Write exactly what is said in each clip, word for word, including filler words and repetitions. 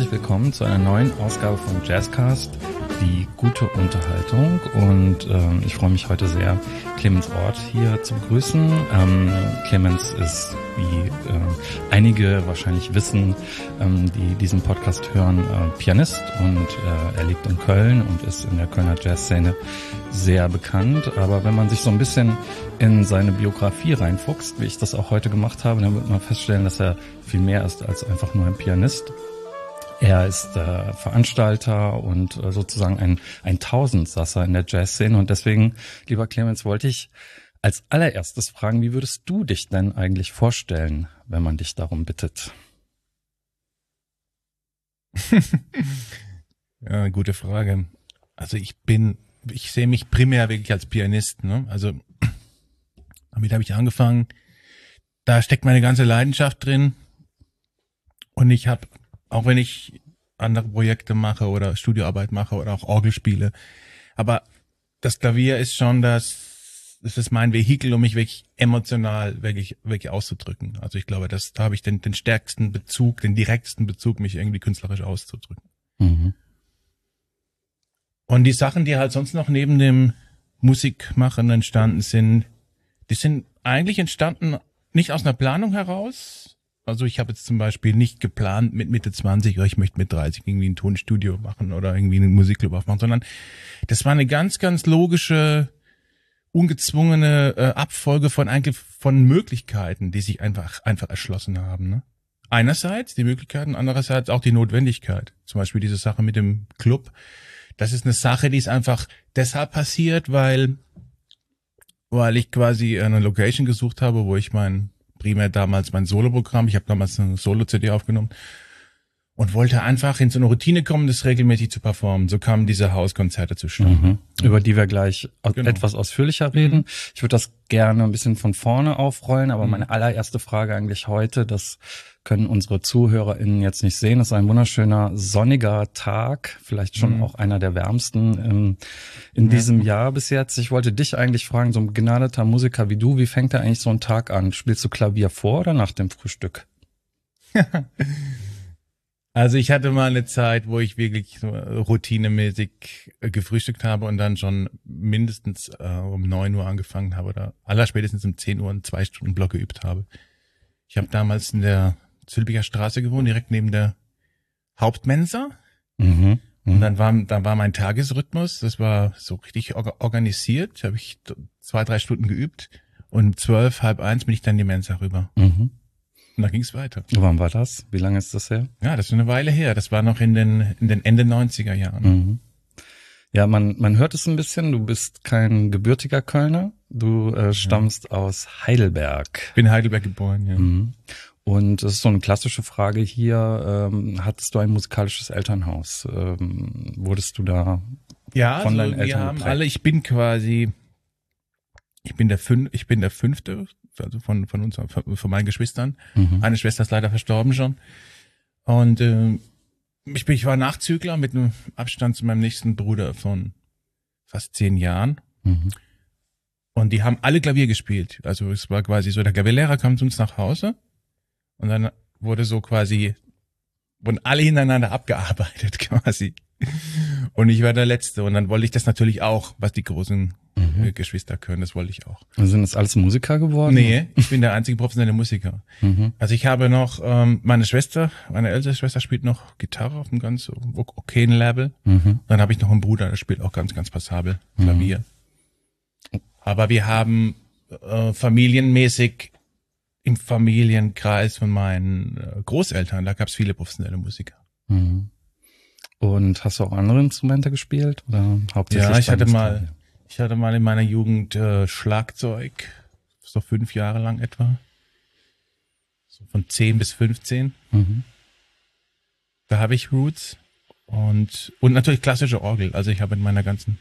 herzlich willkommen zu einer neuen Ausgabe von Jazzcast, die gute Unterhaltung. Und ähm, ich freue mich heute sehr, Clemens Orth hier zu begrüßen. Ähm, Clemens ist, wie äh, einige wahrscheinlich wissen, ähm, die diesen Podcast hören, äh, Pianist, und äh, er lebt in Köln und ist in der Kölner Jazzszene sehr bekannt. Aber wenn man sich so ein bisschen in seine Biografie reinfuchst, wie ich das auch heute gemacht habe, dann wird man feststellen, dass er viel mehr ist als einfach nur ein Pianist. Er ist äh, Veranstalter und äh, sozusagen ein, ein Tausendsasser in der Jazzszene. Und deswegen, lieber Clemens, wollte ich als allererstes fragen, wie würdest du dich denn eigentlich vorstellen, wenn man dich darum bittet? Ja, gute Frage. Also ich bin, ich sehe mich primär wirklich als Pianist, ne? Also damit habe ich angefangen. Da steckt meine ganze Leidenschaft drin. Und ich habe, auch wenn ich andere Projekte mache oder Studioarbeit mache oder auch Orgel spiele, aber das Klavier ist schon das, das ist mein Vehikel, um mich wirklich emotional wirklich, wirklich auszudrücken. Also ich glaube, das, da habe ich den, den stärksten Bezug, den direktesten Bezug, mich irgendwie künstlerisch auszudrücken. Mhm. Und die Sachen, die halt sonst noch neben dem Musikmachen entstanden sind, die sind eigentlich entstanden nicht aus einer Planung heraus. Also ich habe jetzt zum Beispiel nicht geplant mit Mitte zwanzig, oder ich möchte mit dreißig irgendwie ein Tonstudio machen oder irgendwie einen Musikclub aufmachen, sondern das war eine ganz, ganz logische, ungezwungene äh, Abfolge von eigentlich von Möglichkeiten, die sich einfach einfach erschlossen haben. Ne? Einerseits die Möglichkeiten, andererseits auch die Notwendigkeit. Zum Beispiel diese Sache mit dem Club. Das ist eine Sache, die ist einfach deshalb passiert, weil weil ich quasi eine Location gesucht habe, wo ich mein primär damals mein Soloprogramm, ich habe damals eine Solo-C D aufgenommen und wollte einfach in so eine Routine kommen, das regelmäßig zu performen. So kamen diese Hauskonzerte zustande. Mhm. Über die wir gleich genau. etwas ausführlicher reden. Mhm. Ich würde das gerne ein bisschen von vorne aufrollen, aber mhm. meine allererste Frage eigentlich heute, das können unsere ZuhörerInnen jetzt nicht sehen, das ist ein wunderschöner sonniger Tag, vielleicht schon mhm. auch einer der wärmsten ähm, in ja. diesem Jahr bis jetzt. Ich wollte dich eigentlich fragen, so ein begnadeter Musiker wie du, wie fängt da eigentlich so ein Tag an? Spielst du Klavier vor oder nach dem Frühstück? Also ich hatte mal eine Zeit, wo ich wirklich so routinemäßig gefrühstückt habe und dann schon mindestens äh, um neun Uhr angefangen habe oder allerspätestens um zehn Uhr einen zwei Stunden Block geübt habe. Ich habe damals in der Zülpicher Straße gewohnt, direkt neben der Hauptmensa. Mhm. Und dann war, dann war mein Tagesrhythmus, das war so richtig organisiert, habe ich zwei, drei Stunden geübt und um zwölf, halb eins bin ich dann in die Mensa rüber. Mhm. Und dann ging es weiter. Wann war das? Wie lange ist das her? Ja, das ist eine Weile her. Das war noch in den in den Ende neunziger Jahren. Mhm. Ja, man man hört es ein bisschen. Du bist kein gebürtiger Kölner. Du äh, stammst ja. aus Heidelberg. Ich bin in Heidelberg geboren, ja. Mhm. Und das ist so eine klassische Frage hier. Ähm, hattest du ein musikalisches Elternhaus? Ähm, wurdest du da ja, von also deinen Eltern wir haben geprägt? alle, ich bin quasi, ich bin der fünf, ich bin der fünfte, also von von uns, von, von meinen Geschwistern. Mhm. Eine Schwester ist leider verstorben schon. Und äh, ich bin, ich war Nachzügler mit einem Abstand zu meinem nächsten Bruder von fast zehn Jahren. Mhm. Und die haben alle Klavier gespielt. Also es war quasi so, der Klavierlehrer kam zu uns nach Hause und dann wurde so quasi, wurden alle hintereinander abgearbeitet quasi. Und ich war der Letzte. Und dann wollte ich das natürlich auch, was die großen mhm. äh, Geschwister können, das wollte ich auch. Also sind das alles Musiker geworden? Nee, ich bin der einzige professionelle Musiker. Mhm. Also ich habe noch, ähm, meine Schwester, meine ältere Schwester spielt noch Gitarre auf einem ganz okayen Level. Mhm. Dann habe ich noch einen Bruder, der spielt auch ganz, ganz passabel Klavier. Mhm. Aber wir haben äh, familienmäßig im Familienkreis von meinen äh, Großeltern, da gab es viele professionelle Musiker. Mhm. Und hast du auch andere Instrumente gespielt oder hauptsächlich? Ja, ich hatte mal, ich hatte mal in meiner Jugend äh, Schlagzeug, so fünf Jahre lang etwa, so von zehn bis fünfzehn. Mhm. Da habe ich Roots und und natürlich klassische Orgel. Also ich habe in meiner ganzen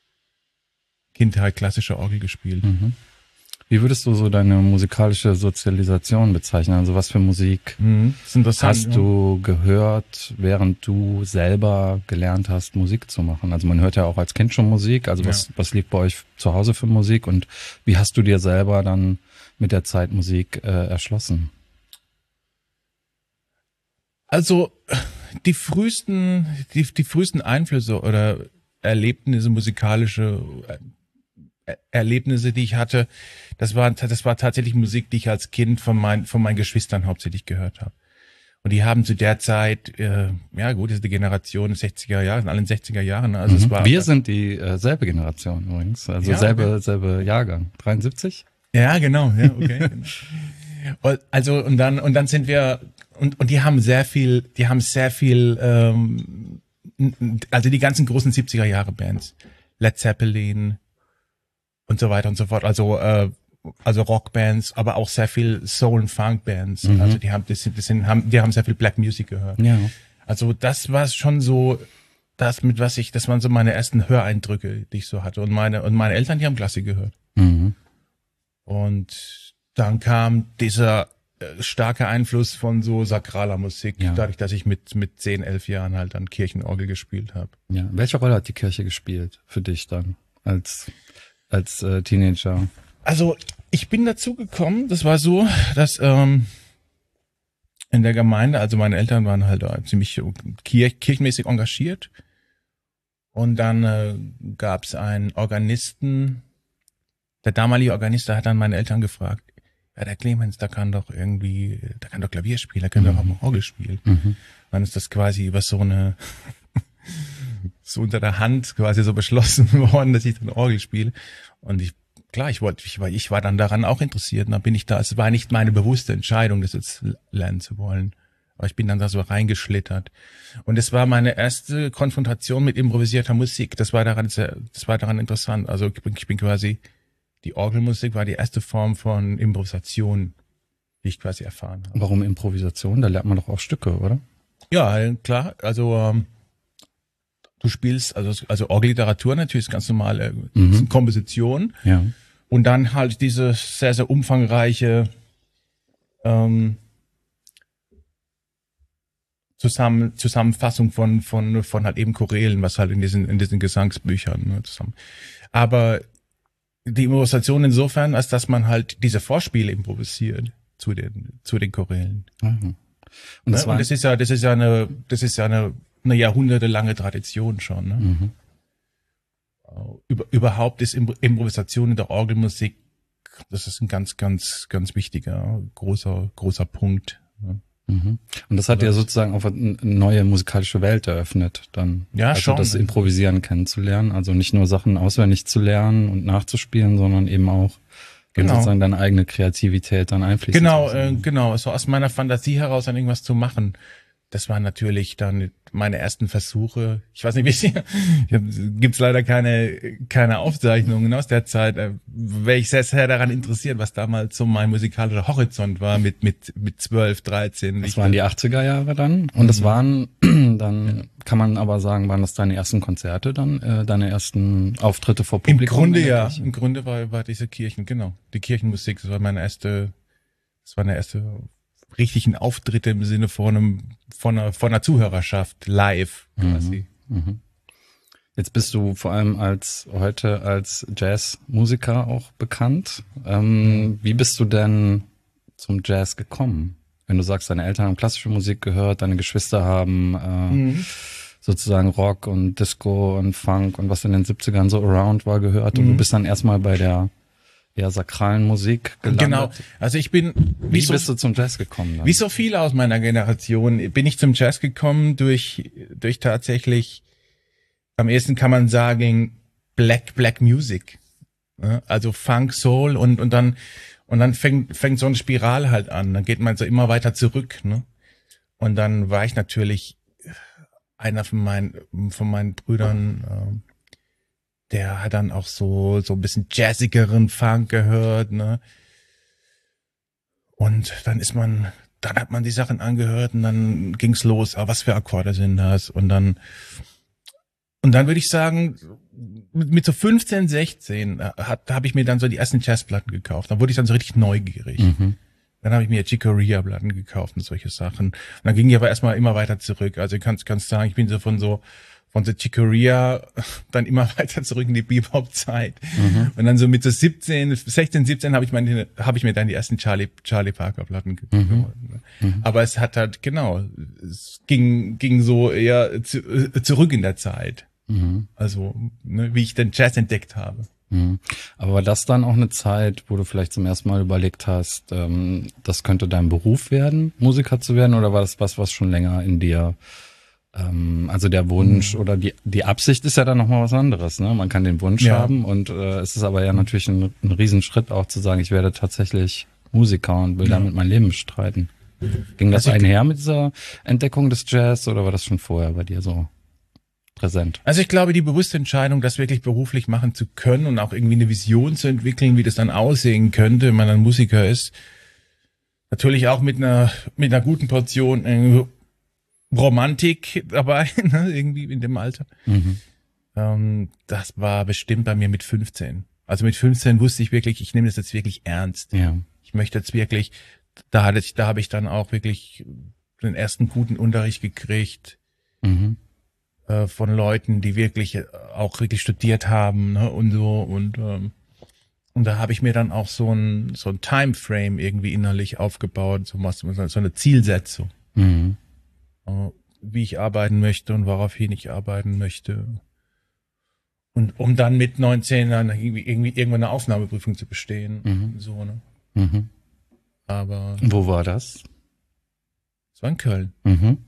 Kindheit klassische Orgel gespielt. Mhm. Wie würdest du so deine musikalische Sozialisation bezeichnen? Also was für Musik mhm. hast ja. du gehört, während du selber gelernt hast, Musik zu machen? Also man hört ja auch als Kind schon Musik. Also was, ja. was liegt bei euch zu Hause für Musik? Und wie hast du dir selber dann mit der Zeit Musik äh, erschlossen? Also die frühesten, die, die frühesten Einflüsse oder Erlebnisse, musikalische Erlebnisse, die ich hatte, das war, das war tatsächlich Musik, die ich als Kind von meinen, von meinen Geschwistern hauptsächlich gehört habe. Und die haben zu der Zeit, äh, ja gut, das ist die Generation sechziger Jahre, in allen sechziger Jahren. Also mhm. es war, Wir sind die äh, selbe Generation übrigens, also ja, selbe, okay. selbe Jahrgang, dreiundsiebzig? Ja, genau, ja, okay. Genau. Also und dann und dann sind wir und und die haben sehr viel, die haben sehr viel, ähm, also die ganzen großen siebziger Jahre Bands, Led Zeppelin und so weiter und so fort. Also äh, also Rockbands, aber auch sehr viel Soul- und Funk-Bands. Mhm. Also die haben, das sind, das sind, haben, die haben sehr viel Black Music gehört. Ja. Also das war schon so, das mit was ich, das waren so meine ersten Höreindrücke, die ich so hatte. Und meine und meine Eltern, die haben Klassik gehört. Mhm. Und dann kam dieser äh, starke Einfluss von so sakraler Musik, ja. dadurch, dass ich mit mit zehn, elf Jahren halt dann Kirchenorgel gespielt habe. Ja. Welche Rolle hat die Kirche gespielt für dich dann als als äh, Teenager? Also ich bin dazu gekommen, das war so, dass ähm, in der Gemeinde, also meine Eltern waren halt äh, ziemlich kirch, kirchenmäßig engagiert und dann äh, gab es einen Organisten, der damalige Organist, der hat dann meine Eltern gefragt, ja der Clemens, der kann doch irgendwie, der kann doch Klavier spielen, der kann mhm. doch auch mal Orgel spielen. Mhm. Dann ist das quasi über so eine, so unter der Hand quasi so beschlossen worden, dass ich dann Orgel spiele und ich Klar, ich wollte, ich war, ich war dann daran auch interessiert. Und dann bin ich da. Es war nicht meine bewusste Entscheidung, das jetzt lernen zu wollen. Aber ich bin dann da so reingeschlittert. Und es war meine erste Konfrontation mit improvisierter Musik. Das war daran, sehr, das war daran interessant. Also ich bin, ich bin quasi, die Orgelmusik war die erste Form von Improvisation, die ich quasi erfahren habe. Warum Improvisation? Da lernt man doch auch Stücke, oder? Ja, klar. Also ähm, du spielst, also also Orgelliteratur natürlich ist ganz normale mhm. Komposition. Ja. Und dann halt diese sehr, sehr umfangreiche ähm, Zusammen, Zusammenfassung von von von halt eben Chorälen, was halt in diesen in diesen Gesangsbüchern ne, zusammen. Aber die Improvisation insofern, als dass man halt diese Vorspiele improvisiert zu den zu den Chorälen. Mhm. Und das, ne? Und das ist ja das ist ja eine das ist ja eine eine jahrhundertelange Tradition schon. Ne? Mhm. Über, überhaupt ist Improvisation in der Orgelmusik, das ist ein ganz, ganz, ganz wichtiger, großer, großer Punkt. Ne? Mhm. Und das hat ja sozusagen auch eine neue musikalische Welt eröffnet, dann. Ja, also schon. Das Improvisieren kennenzulernen, also nicht nur Sachen auswendig zu lernen und nachzuspielen, sondern eben auch genau. sozusagen deine eigene Kreativität dann einfließen Genau, zu äh, genau, so aus meiner Fantasie heraus dann irgendwas zu machen. Das waren natürlich dann meine ersten Versuche. Ich weiß nicht, wie sie, gibt's leider keine keine Aufzeichnungen aus der Zeit. Äh, wäre ich sehr, sehr daran interessiert, was damals so mein musikalischer Horizont war mit mit mit zwölf, dreizehn. Das waren die achtziger Jahre dann. Und das waren dann, ja. kann man aber sagen, waren das deine ersten Konzerte dann, äh, deine ersten Auftritte vor Publikum? Im Grunde ja. Im Grunde war war diese Kirchen, genau. Die Kirchenmusik, das war meine erste, das war meine erste richtigen Auftritte im Sinne von einem, von einer, von einer Zuhörerschaft live quasi. Mhm, mh. Jetzt bist du vor allem als heute als Jazzmusiker auch bekannt. Ähm, wie bist du denn zum Jazz gekommen? Wenn du sagst, deine Eltern haben klassische Musik gehört, deine Geschwister haben äh, mhm. sozusagen Rock und Disco und Funk und was in den siebzigern so around war gehört und mhm. du bist dann erstmal bei der eher sakralen Musik gelandet. Genau, also ich bin... Wie, wie so, bist du zum Jazz gekommen? Dann? Wie so viele aus meiner Generation bin ich zum Jazz gekommen durch durch tatsächlich, am ehesten kann man sagen, Black Black Music. Also Funk, Soul und und dann und dann fängt fängt so eine Spirale halt an. Dann geht man so immer weiter zurück. Ne? Und dann war ich natürlich einer von meinen von meinen Brüdern... Ähm, der hat dann auch so so ein bisschen jazzigeren Funk gehört, ne? Und dann ist man, dann hat man die Sachen angehört und dann ging's los. Ah, was für Akkorde sind das? Und dann und dann würde ich sagen, mit, mit so fünfzehn, sechzehn hat habe ich mir dann so die ersten Jazzplatten gekauft. Dann wurde ich dann so richtig neugierig. Mhm. Dann habe ich mir Chick Corea-Platten gekauft und solche Sachen. Und dann ging ich aber erstmal immer weiter zurück. Also ich kann kannst sagen, ich bin so von so von der Chick Corea dann immer weiter zurück in die Bebop-Zeit. Mhm. Und dann so mit so siebzehn, sechzehn, siebzehn habe ich meine, habe ich mir dann die ersten Charlie, Charlie Parker Platten geholt. Mhm. Mhm. Aber es hat halt, genau, es ging, ging so eher zu, äh, zurück in der Zeit. Mhm. Also, ne, wie ich den Jazz entdeckt habe. Mhm. Aber war das dann auch eine Zeit, wo du vielleicht zum ersten Mal überlegt hast, ähm, das könnte dein Beruf werden, Musiker zu werden, oder war das was, was schon länger in dir, ähm, also der Wunsch mhm. oder die die Absicht ist ja dann nochmal was anderes, ne? Man kann den Wunsch ja. haben und äh, es ist aber ja natürlich ein, ein Riesenschritt auch zu sagen, ich werde tatsächlich Musiker und will ja. damit mein Leben bestreiten. Ging das also einher mit dieser Entdeckung des Jazz oder war das schon vorher bei dir so präsent? Also ich glaube, die bewusste Entscheidung, das wirklich beruflich machen zu können und auch irgendwie eine Vision zu entwickeln, wie das dann aussehen könnte, wenn man ein Musiker ist, natürlich auch mit einer mit einer guten Portion äh, Romantik dabei, ne, irgendwie in dem Alter. Mhm. Ähm, das war bestimmt bei mir mit fünfzehn. Also mit fünfzehn wusste ich wirklich, ich nehme das jetzt wirklich ernst. Ja. Ich möchte jetzt wirklich, da hatte ich, da habe ich dann auch wirklich den ersten guten Unterricht gekriegt. Mhm. Von Leuten, die wirklich auch wirklich studiert haben, ne, und so und ähm, und da habe ich mir dann auch so ein so ein Timeframe irgendwie innerlich aufgebaut, so was so eine Zielsetzung, mhm. äh, wie ich arbeiten möchte und woraufhin ich arbeiten möchte und um dann mit neunzehn dann irgendwie, irgendwie irgendwann eine Aufnahmeprüfung zu bestehen, mhm. so ne. Mhm. Aber wo war das? Es war in Köln. Mhm.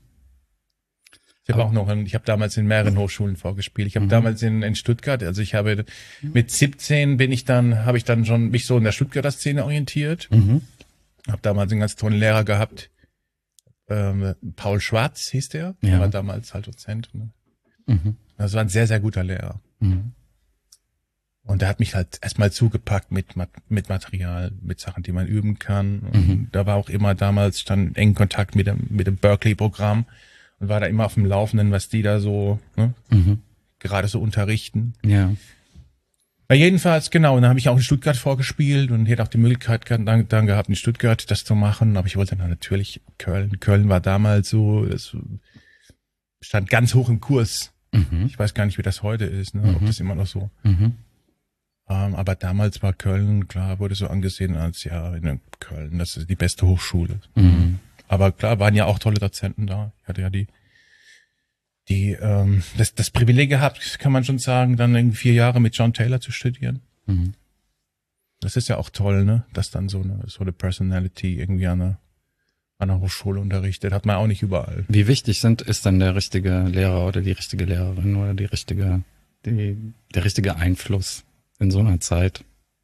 Ich habe auch noch, ich habe damals in mehreren Hochschulen vorgespielt. Ich habe mhm. damals in, in Stuttgart, also ich habe mit siebzehn bin ich dann, habe ich dann schon mich so in der Stuttgarter Szene orientiert. Mhm. Habe damals einen ganz tollen Lehrer gehabt, ähm, Paul Schwarz hieß der, ja. Der war damals halt Dozent. Ne? Mhm. Das war ein sehr, sehr guter Lehrer. Mhm. Und der hat mich halt erstmal zugepackt mit mit Material, mit Sachen, die man üben kann. Und mhm. da war auch immer damals, stand engen Kontakt mit dem mit dem Berkeley-Programm. Und war da immer auf dem Laufenden, was die da so ne, mhm. gerade so unterrichten. Ja. Ja, jedenfalls, genau, und dann habe ich auch in Stuttgart vorgespielt und hätte auch die Möglichkeit dann, dann gehabt, in Stuttgart das zu machen. Aber ich wollte dann natürlich Köln. Köln war damals so, das stand ganz hoch im Kurs. Mhm. Ich weiß gar nicht, wie das heute ist, ne, mhm. ob das immer noch so. Mhm. Ähm, aber damals war Köln, klar, wurde so angesehen als, ja, in Köln, das ist die beste Hochschule. Mhm. Aber klar, waren ja auch tolle Dozenten da. Ich hatte ja die, die, ähm, das, das Privileg gehabt, kann man schon sagen, dann irgendwie vier Jahre mit John Taylor zu studieren. Mhm. Das ist ja auch toll, ne, dass dann so eine, so eine Personality irgendwie an einer, an einer Hochschule unterrichtet. Hat man auch nicht überall. Wie wichtig sind, ist dann der richtige Lehrer oder die richtige Lehrerin oder die richtige, die, der richtige Einfluss in so einer Zeit?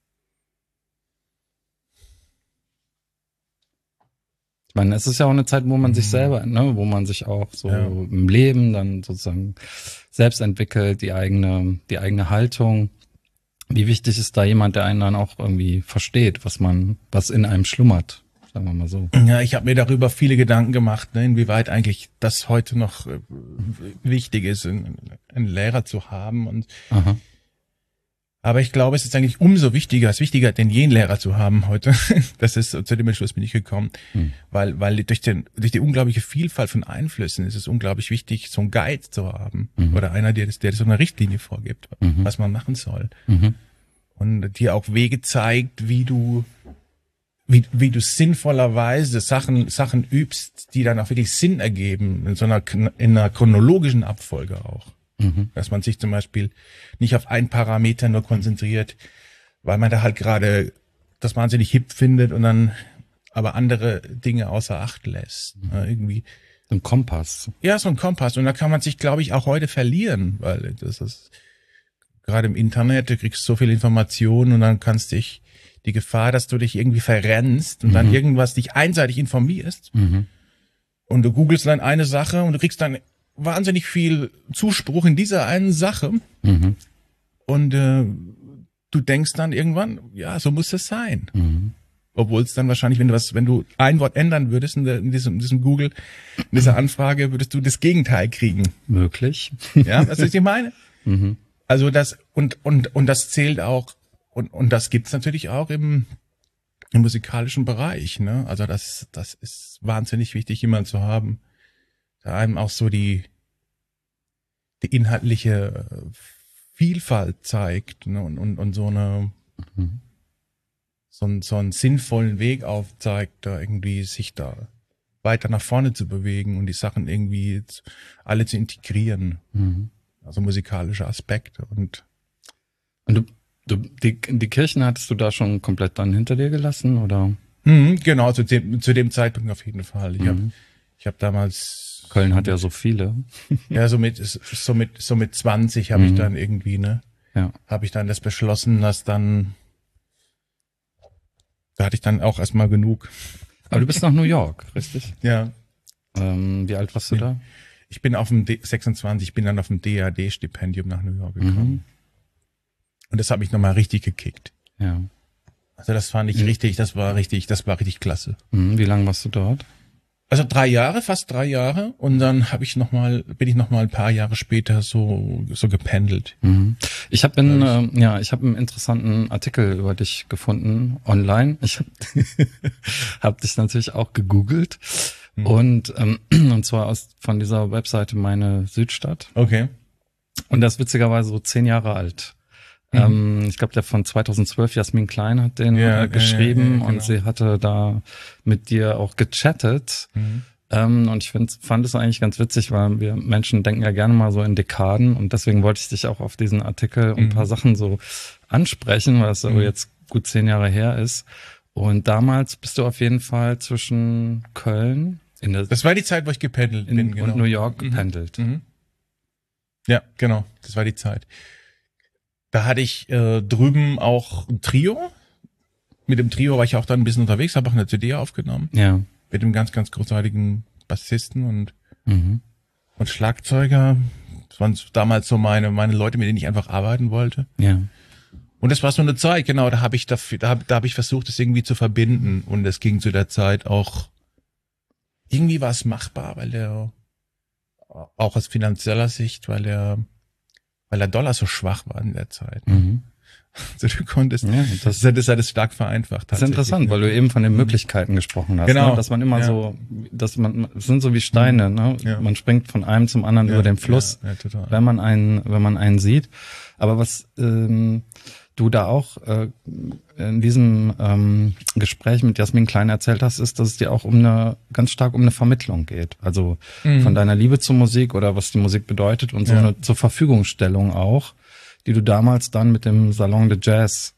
Ich meine, es ist ja auch eine Zeit, wo man mhm. sich selber, ne, wo man sich auch so ja. im Leben dann sozusagen selbst entwickelt, die eigene, die eigene Haltung. Wie wichtig ist da jemand, der einen dann auch irgendwie versteht, was man, was in einem schlummert, sagen wir mal so. Ja, ich habe mir darüber viele Gedanken gemacht, ne, inwieweit eigentlich das heute noch äh, wichtig ist, einen, einen Lehrer zu haben und Aha. Aber ich glaube, es ist eigentlich umso wichtiger, es ist wichtiger, den jenen Lehrer zu haben heute. Das ist, zu dem Entschluss bin ich gekommen. Hm. Weil, weil durch den, durch die unglaubliche Vielfalt von Einflüssen ist es unglaublich wichtig, so einen Guide zu haben. Mhm. Oder einer, der das, der so eine Richtlinie vorgibt, mhm. was man machen soll. Mhm. Und dir auch Wege zeigt, wie du, wie, wie du sinnvollerweise Sachen, Sachen übst, die dann auch wirklich Sinn ergeben, in so einer, in einer chronologischen Abfolge auch. Mhm. Dass man sich zum Beispiel nicht auf einen Parameter nur konzentriert, weil man da halt gerade das wahnsinnig hip findet und dann aber andere Dinge außer Acht lässt. Mhm. Ja, irgendwie. So ein Kompass. Ja, so ein Kompass. Und da kann man sich, glaube ich, auch heute verlieren, weil das ist gerade im Internet, du kriegst so viel Information und dann kannst dich die Gefahr, dass du dich irgendwie verrennst und mhm. dann irgendwas dich einseitig informierst mhm. und du googelst dann eine Sache und du kriegst dann wahnsinnig viel Zuspruch in dieser einen Sache mhm. und äh, du denkst dann irgendwann, ja, so muss es sein. Mhm. Obwohl es dann wahrscheinlich, wenn du was, wenn du ein Wort ändern würdest in, der, in diesem, in diesem Google, in dieser Anfrage, würdest du das Gegenteil kriegen. Möglich. Ja, was ich meine? Mhm. Also das und und und das zählt auch und und das gibt's natürlich auch im im musikalischen Bereich, ne? Also das das ist wahnsinnig wichtig, jemanden zu haben, einem auch so die, die inhaltliche Vielfalt zeigt, ne, und, und, und so eine, mhm. so, ein, so einen sinnvollen Weg aufzeigt, da irgendwie sich da weiter nach vorne zu bewegen und die Sachen irgendwie alle zu integrieren. Mhm. Also musikalische Aspekte und Und du, du die, die Kirchen hattest du da schon komplett dann hinter dir gelassen, oder? Mhm, genau, zu dem, zu dem Zeitpunkt auf jeden Fall. Ich Mhm. habe ich hab damals... Köln hat ja so viele. Ja, so mit, so mit, so mit zwanzig habe Mhm. ich dann irgendwie, ne? Ja. Habe ich dann das beschlossen, dass dann... Da hatte ich dann auch erstmal genug. Aber du bist nach New York, richtig? Ja. Ähm, wie alt warst du Ja. da? Ich bin auf dem D sechsundzwanzig, ich bin dann auf dem D A D-Stipendium nach New York gekommen. Mhm. Und das hat mich nochmal richtig gekickt. Ja. Also das fand ich Mhm. richtig, das war richtig, das war richtig klasse. Mhm. Wie lange warst du dort? Also drei Jahre, fast drei Jahre. Und dann habe ich noch mal, bin ich noch mal ein paar Jahre später so so gependelt. Mhm. Ich habe in, äh, ja, ich habe einen interessanten Artikel über dich gefunden online. Ich habe hab dich natürlich auch gegoogelt mhm. und ähm, und zwar aus von dieser Webseite Meine Südstadt. Okay. Und das ist witzigerweise so zehn Jahre alt. Mhm. Ähm, ich glaube, der von zweitausendzwölf, Jasmin Klein hat den ja, äh, geschrieben ja, ja, ja, und genau. sie hatte da mit dir auch gechattet. Mhm. Ähm, und ich find, fand es eigentlich ganz witzig, weil wir Menschen denken ja gerne mal so in Dekaden und deswegen wollte ich dich auch auf diesen Artikel und ein paar Mhm. Sachen so ansprechen, weil es Mhm. aber jetzt gut zehn Jahre her ist. Und damals bist du auf jeden Fall zwischen Köln in der, Das war die Zeit, wo ich gependelt in, bin, genau. und New York Mhm. gependelt. Mhm. Ja, genau. Das war die Zeit. Da hatte ich äh, drüben auch ein Trio. Mit dem Trio war ich auch dann ein bisschen unterwegs, habe auch eine C D aufgenommen. Ja. Mit einem ganz, ganz großartigen Bassisten und, Mhm. und Schlagzeuger. Das waren damals so meine, meine Leute, mit denen ich einfach arbeiten wollte. Ja. Und das war so eine Zeit, genau, da habe ich dafür, da habe da hab ich versucht, das irgendwie zu verbinden. Und es ging zu der Zeit auch, irgendwie war es machbar, weil der, auch aus finanzieller Sicht, weil der, weil der Dollar so schwach war in der Zeit. Mhm. Also du konntest, Ja, das, das, das hat es stark vereinfacht. das ist interessant, weil du eben von den Möglichkeiten gesprochen hast. Genau. Ne? Dass man immer Ja. so, dass man, es sind so wie Steine, ne? Ja. Man springt von einem zum anderen Ja, über den Fluss, ja, ja, total. wenn man einen, wenn man einen sieht. Aber was ähm, du da auch äh, in diesem ähm, Gespräch mit Jasmin Klein erzählt hast, ist, dass es dir auch um eine, ganz stark um eine Vermittlung geht. Also Mhm. von deiner Liebe zur Musik oder was die Musik bedeutet und so Ja. eine zur Verfügungstellung auch, die du damals dann mit dem Salon de Jazz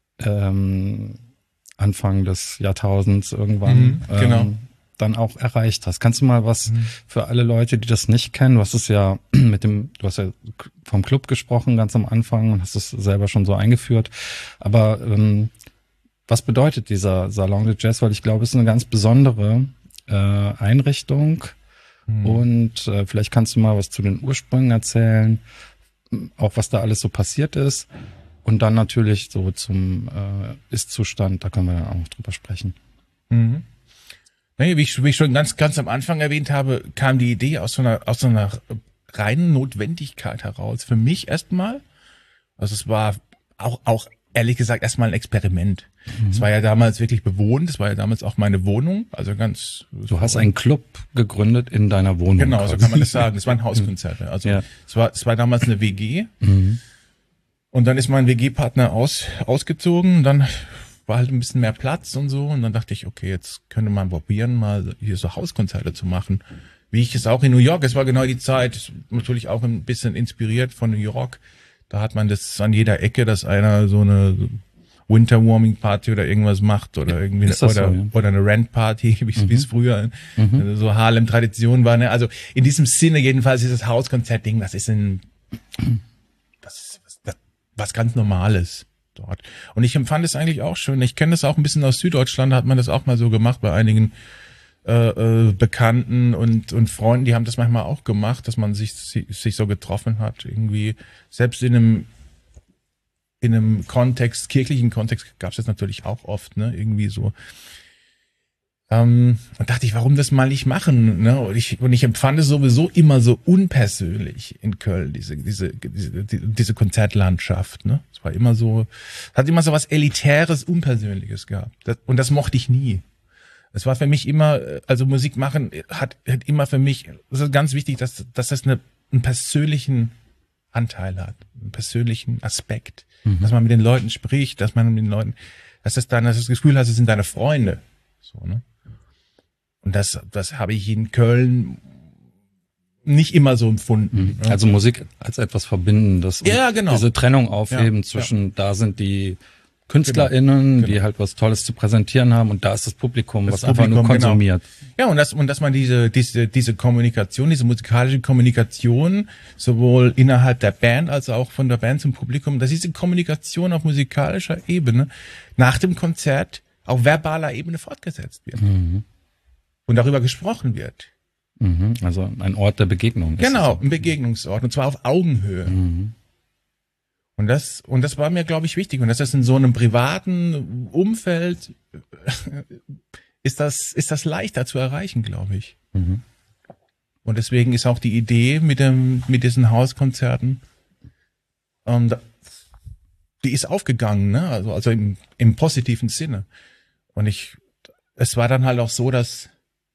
ähm, Anfang des Jahrtausends irgendwann Mhm, genau. ähm, dann auch erreicht hast. Kannst du mal was Mhm. für alle Leute, die das nicht kennen, du hast es ja mit dem, du hast ja vom Club gesprochen ganz am Anfang und hast es selber schon so eingeführt, aber ähm, was bedeutet dieser Salon de Jazz? Weil ich glaube, es ist eine ganz besondere äh, Einrichtung Mhm. und äh, vielleicht kannst du mal was zu den Ursprüngen erzählen, auch was da alles so passiert ist und dann natürlich so zum äh, Ist-Zustand, da können wir dann auch noch drüber sprechen. Mhm. Nee, wie ich, wie ich schon ganz, ganz am Anfang erwähnt habe, kam die Idee aus so einer, aus so einer reinen Notwendigkeit heraus. Für mich erstmal. Also es war auch, auch ehrlich gesagt erstmal ein Experiment. Mhm. Es war ja damals wirklich bewohnt. Es war ja damals auch meine Wohnung. Also ganz. Du hast einen Club gegründet in deiner Wohnung. Genau, so quasi. kann man das sagen. Es waren Hauskonzerte. Also Ja. es war, es war damals eine W G. Mhm. Und dann ist mein W G-Partner aus, ausgezogen. Und dann war halt ein bisschen mehr Platz und so. Und dann dachte ich, okay, jetzt könnte man probieren, mal hier so Hauskonzerte zu machen. Wie ich es auch in New York, es war genau die Zeit, natürlich auch ein bisschen inspiriert von New York. Da hat man das an jeder Ecke, dass einer so eine Winter Warming Party oder irgendwas macht oder irgendwie Ist das oder, so, ja? oder eine Rent Party, wie es wie es früher Mhm. so Harlem Tradition war. Ne? Also in diesem Sinne jedenfalls ist das Hauskonzert-Ding, das ist ein, das ist was, das, was ganz Normales dort. Und ich empfand es eigentlich auch schön. Ich kenne das auch ein bisschen aus Süddeutschland, da hat man das auch mal so gemacht bei einigen äh, äh, Bekannten und und Freunden, die haben das manchmal auch gemacht, dass man sich sich so getroffen hat, irgendwie selbst in einem in einem Kontext, kirchlichen Kontext gab es das natürlich auch oft, ne, irgendwie so. Ähm, und dachte ich, warum das mal nicht machen, ne? Und ich und ich empfand es sowieso immer so unpersönlich in Köln, diese diese diese, diese Konzertlandschaft, ne? Es war immer so, hat immer so was Elitäres, Unpersönliches gehabt. Das, und das mochte ich nie. Es war für mich immer, also Musik machen hat, hat immer für mich, es ist ganz wichtig, dass, dass das eine einen persönlichen Anteil hat, einen persönlichen Aspekt, mhm. dass man mit den Leuten spricht, dass man mit den Leuten, dass das dann, dass du das Gefühl hast, es sind deine Freunde, so, ne? Und das, das habe ich in Köln nicht immer so empfunden. Mhm. Also Musik als etwas Verbindendes. Ja, genau. Diese Trennung aufheben ja, zwischen, ja. da sind die KünstlerInnen, genau. die halt was Tolles zu präsentieren haben, und da ist das Publikum, das was Publikum, einfach nur konsumiert. Genau. Ja, und das, und dass man diese, diese, diese Kommunikation, diese musikalische Kommunikation, sowohl innerhalb der Band als auch von der Band zum Publikum, dass diese Kommunikation auf musikalischer Ebene nach dem Konzert auf verbaler Ebene fortgesetzt wird. Mhm. Und darüber gesprochen wird. Mhm. Also ein Ort der Begegnung. Genau, ein Begegnungsort, und zwar auf Augenhöhe. Mhm. Und das, und das war mir, glaube ich, wichtig. Und das ist in so einem privaten Umfeld, ist das, ist das leichter zu erreichen, glaube ich. Mhm. Und deswegen ist auch die Idee mit dem, mit diesen Hauskonzerten, ähm, die ist aufgegangen, ne? Also, also im, im positiven Sinne. Und ich, es war dann halt auch so, dass,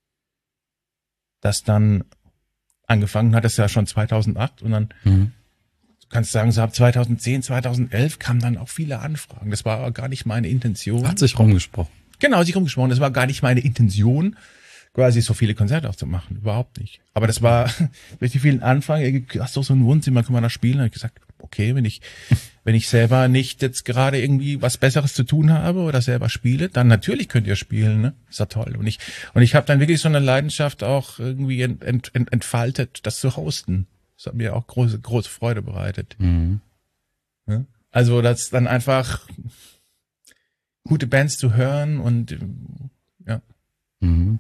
dass dann angefangen hat, das ja schon zweitausendacht, und dann, mhm. kannst sagen, so ab zweitausendzehn, zweitausendelf kamen dann auch viele Anfragen. Das war aber gar nicht meine Intention. Hat sich rumgesprochen. Genau, hat sich rumgesprochen. Das war gar nicht meine Intention, quasi so viele Konzerte auch zu machen. Überhaupt nicht. Aber das war durch die vielen Anfragen, hast du so ein Wohnzimmer, können wir da spielen? Da habe ich gesagt, okay, wenn ich, wenn ich selber nicht jetzt gerade irgendwie was Besseres zu tun habe oder selber spiele, dann natürlich könnt ihr spielen, ne? Ist ja toll. Und ich, und ich habe dann wirklich so eine Leidenschaft auch irgendwie ent, ent, ent, entfaltet, das zu hosten. Das hat mir auch große, große Freude bereitet. Mhm. Ja? Also, das dann einfach gute Bands zu hören und, ja. Mhm.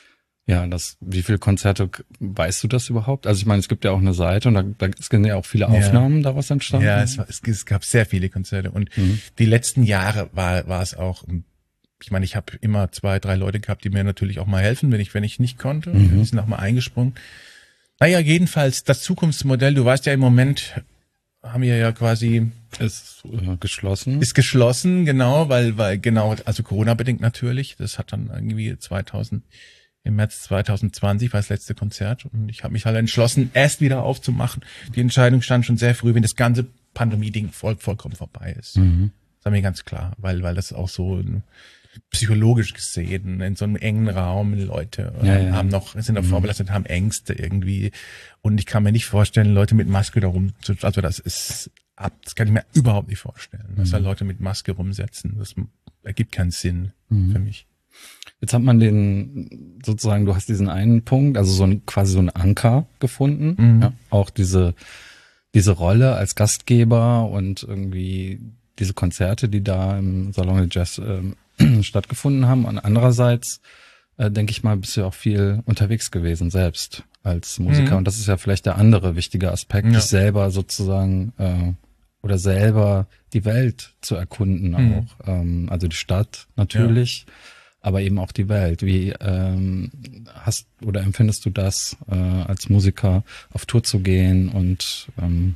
Ja, das, wie viele Konzerte, weißt du das überhaupt? Also ich meine, es gibt ja auch eine Seite, und da, da sind ja auch viele Aufnahmen ja. daraus entstanden. Ja, es, war, es, es gab sehr viele Konzerte, und mhm. die letzten Jahre war, war es auch, ich meine, ich habe immer zwei, drei Leute gehabt, die mir natürlich auch mal helfen, wenn ich, wenn ich nicht konnte. Mhm. Die sind auch mal eingesprungen. Naja, jedenfalls das Zukunftsmodell, du weißt ja, im Moment haben wir ja quasi... Ist äh, geschlossen. Ist geschlossen, genau, weil, weil genau, also Corona-bedingt natürlich, das hat dann irgendwie zweitausend, im März zwanzig zwanzig war das letzte Konzert, und ich habe mich halt entschlossen, erst wieder aufzumachen. Die Entscheidung stand schon sehr früh, wenn das ganze Pandemie-Ding voll, vollkommen vorbei ist. Mhm. Das war mir ganz klar, weil, weil das auch so psychologisch gesehen in so einem engen Raum Leute ja, ja. haben noch, sind noch mhm. vorbelastet, haben Ängste irgendwie, und ich kann mir nicht vorstellen, Leute mit Maske da rum, also das ist ab, das kann ich mir überhaupt nicht vorstellen, dass mhm. da Leute mit Maske rumsetzen, das ergibt keinen Sinn mhm. für mich. Jetzt hat man den, sozusagen, du hast diesen einen Punkt, also so ein, quasi so einen Anker gefunden, mhm. ja, auch diese, diese Rolle als Gastgeber und irgendwie diese Konzerte, die da im Salon de Jazz ähm, stattgefunden haben. Und andererseits, äh, denke ich mal, bist du auch viel unterwegs gewesen selbst als Musiker. Mhm. Und das ist ja vielleicht der andere wichtige Aspekt, ja. dich selber sozusagen äh, oder selber die Welt zu erkunden mhm. auch. Ähm, also die Stadt natürlich, ja. aber eben auch die Welt. Wie ähm, hast oder empfindest du das, äh, als Musiker auf Tour zu gehen und ähm,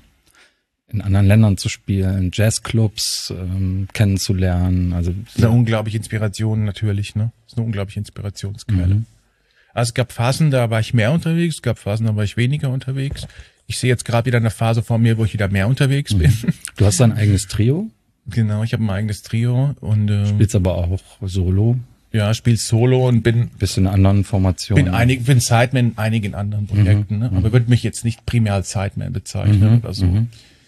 in anderen Ländern zu spielen, Jazzclubs ähm, kennenzulernen? Also das ist eine unglaubliche Inspiration natürlich, ne? Das ist eine unglaubliche Inspirationsquelle. Mhm. Also es gab Phasen, da war ich mehr unterwegs, es gab Phasen, da war ich weniger unterwegs. Ich sehe jetzt gerade wieder eine Phase vor mir, wo ich wieder mehr unterwegs mhm. bin. Du hast dein eigenes Trio? Genau, ich habe ein eigenes Trio und äh, spielst aber auch Solo. Ja, spiel Solo und bin bisschen in anderen Formationen. Bin einig, bin Sideman in einigen anderen Projekten, mhm. ne? Aber würde mich jetzt nicht primär als Sideman bezeichnen mhm. oder so. Mhm.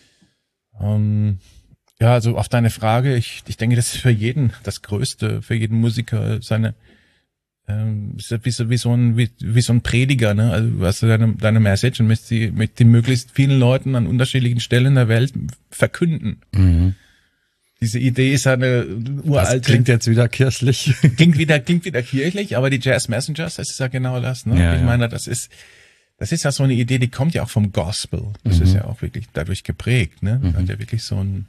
Um, ja, also auf deine Frage, ich, ich denke, das ist für jeden das Größte, für jeden Musiker seine, ähm, ist wie so, wie so ein, wie, wie so ein Prediger, ne? Also du hast deine, deine Message und möchtest die mit den möglichst vielen Leuten an unterschiedlichen Stellen der Welt verkünden. Mhm. Diese Idee ist eine uralte. Das klingt jetzt wieder kirchlich. Klingt wieder, klingt wieder kirchlich, aber die Jazz Messengers, das ist ja genau das, ne? Ja, ich ja. meine, das ist, Das ist ja so eine Idee, die kommt ja auch vom Gospel. Das mhm. ist ja auch wirklich dadurch geprägt, ne? Das mhm. hat ja wirklich so ein,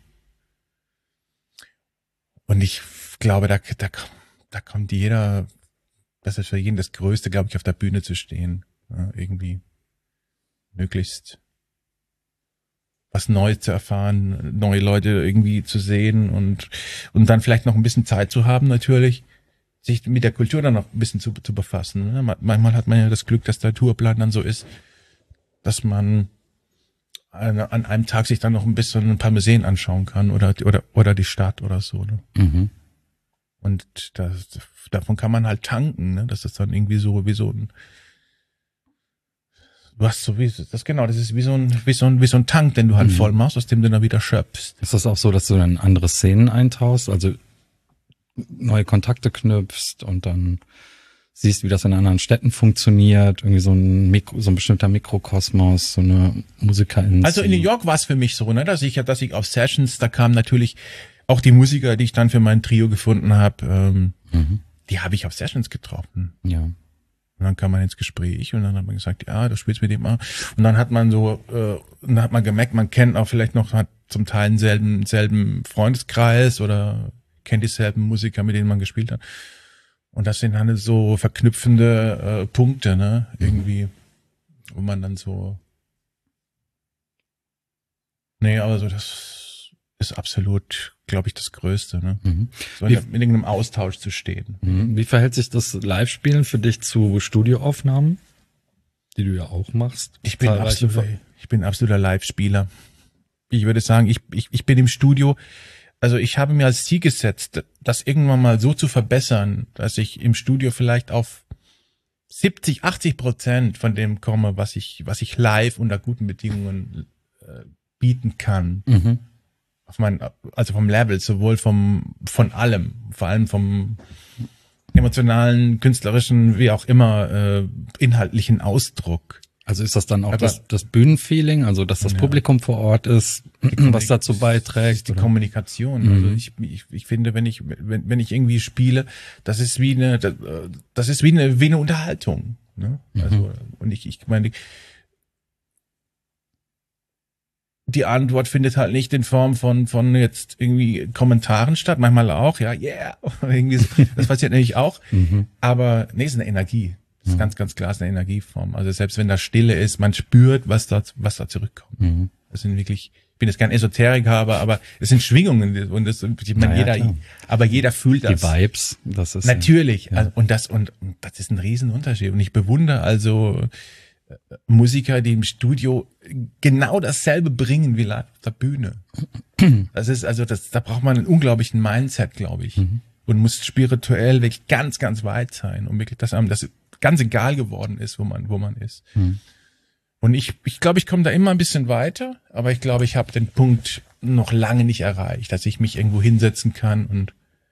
und ich glaube, da, da, da kommt jeder, das ist für jeden das Größte, glaube ich, auf der Bühne zu stehen, ja, irgendwie möglichst was Neues zu erfahren, neue Leute irgendwie zu sehen und, und dann vielleicht noch ein bisschen Zeit zu haben, natürlich, sich mit der Kultur dann noch ein bisschen zu, zu befassen. Ne? Manchmal hat man ja das Glück, dass der Tourplan dann so ist, dass man an, an einem Tag sich dann noch ein bisschen ein paar Museen anschauen kann oder oder oder die Stadt oder so. Ne? Mhm. Und das, davon kann man halt tanken, ne? Das ist dann irgendwie so wie so ein Du hast so wie das genau, das ist wie so ein wie so ein wie so ein Tank, den du halt Mhm. voll machst, aus dem du dann wieder schöpfst. Ist das auch so, dass du dann in andere Szenen eintauchst, also neue Kontakte knüpfst und dann siehst, wie das in anderen Städten funktioniert, irgendwie so ein Mikro, so ein bestimmter Mikrokosmos, so eine Musikerinsel. Also in New York war es für mich so, ne, dass ich dass ich auf Sessions, da kamen natürlich auch die Musiker, die ich dann für mein Trio gefunden habe, ähm, Mhm. die habe ich auf Sessions getroffen. Ja. Und dann kam man ins Gespräch und dann hat man gesagt, ja, du spielst mit dem mal. Und dann hat man so, äh, dann hat man gemerkt, man kennt auch vielleicht noch, hat zum Teil einen selben, selben Freundeskreis oder kennt dieselben Musiker, mit denen man gespielt hat. Und das sind dann so verknüpfende äh, Punkte, ne, irgendwie, wo man dann so, nee, aber so, das ist absolut, glaube ich, das Größte, ne, Mhm. so in, in irgendeinem Austausch zu stehen. Mhm. Wie verhält sich das Live-Spielen für dich zu Studioaufnahmen, die du ja auch machst? Ich bin Zahlreiche absoluter, ich bin absoluter Live-Spieler. Ich würde sagen, ich, ich, ich bin im Studio, also ich habe mir als Ziel gesetzt, das irgendwann mal so zu verbessern, dass ich im Studio vielleicht auf siebzig, achtzig Prozent von dem komme, was ich, was ich live unter guten Bedingungen äh, bieten kann. Mhm. Auf mein, also vom Level, sowohl vom, von allem, vor allem vom emotionalen, künstlerischen, wie auch immer, äh, inhaltlichen Ausdruck. Also ist das dann auch Aber- das, das Bühnenfeeling, also dass das Ja. Publikum vor Ort ist, was dazu Das beiträgt? ist die oder? Kommunikation. Mhm. Also ich, ich, ich finde, wenn ich, wenn, wenn ich irgendwie spiele, das ist wie eine, das, das ist wie eine, wie eine Unterhaltung. Ne? Also, und ich, ich meine, die Antwort findet halt nicht in Form von, von jetzt irgendwie Kommentaren statt, manchmal auch, ja, yeah, irgendwie so. Das passiert nämlich auch. Mhm. Aber nee, es ist eine Energie. Das ist Mhm. ganz, ganz klar, es ist eine Energieform. Also selbst wenn da Stille ist, man spürt, was da, was da zurückkommt. Mhm. Das sind wirklich, ich bin jetzt kein Esoteriker, aber, aber es sind Schwingungen und das, ich meine, Na ja, jeder, klar. aber jeder fühlt Die das. Vibes, das ist Natürlich. Ja. Also, und das, und, und das ist ein Riesenunterschied. Und ich bewundere also äh, Musiker, die im Studio genau dasselbe bringen wie live auf der Bühne. Das ist also, das, da braucht man einen unglaublichen Mindset, glaube ich. Mhm. Und muss spirituell wirklich ganz, ganz weit sein, um wirklich das einem, das ganz egal geworden ist, wo man, wo man ist. Mhm. Und ich, ich glaube, ich komme da immer ein bisschen weiter, aber ich glaube, ich habe den Punkt noch lange nicht erreicht, dass ich mich irgendwo hinsetzen kann und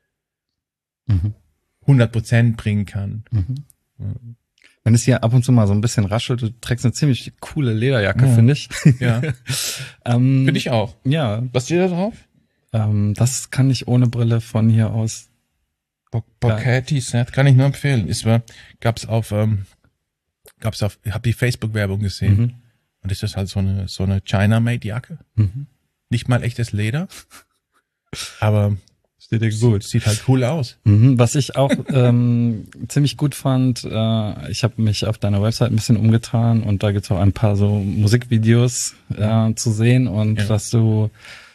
Mhm. hundert Prozent bringen kann. Mhm. Wenn es hier ab und zu mal so ein bisschen raschelt, du trägst eine ziemlich coole Lederjacke, Ja. finde ich. Ja, ähm, finde ich auch. Ja, Was steht da drauf? ähm, das kann ich ohne Brille von hier aus. Bocchetti Set, kann ich nur empfehlen. Ist war, gab's auf, ähm, gab's auf, ich habe die Facebook-Werbung gesehen. Mhm. Und ist das halt so eine, so eine China-Made-Jacke. Mhm. Nicht mal echtes Leder. Aber Steht dir gut. sieht halt cool aus. Mhm, was ich auch ähm, ziemlich gut fand, äh, ich habe mich auf deiner Website ein bisschen umgetan und da gibt's auch ein paar so Musikvideos äh, zu sehen und Ja. dass du